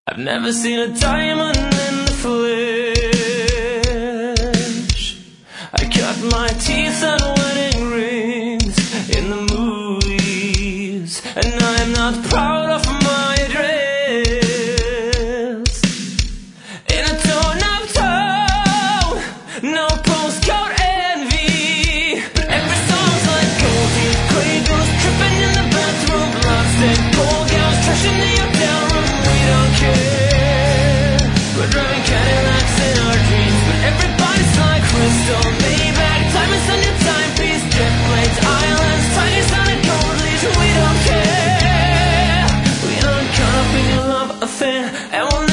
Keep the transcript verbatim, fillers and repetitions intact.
I've never seen a diamond in the flesh. I cut my teeth on wedding rings in the movies, and I am not proud of my address. In a torn-up town, no postcode envy, but every song's like gold teeth, Quakers tripping in the bathroom, bloodstained poor gals trashing the hotel room. We don't care. We're driving Cadillacs in our dreams, but everybody's like crystal, Maybach, diamonds on your timepiece, jet planes, islands, tiny sun and gold leaves. We don't care. We aren't caught up in your love affair, and we'll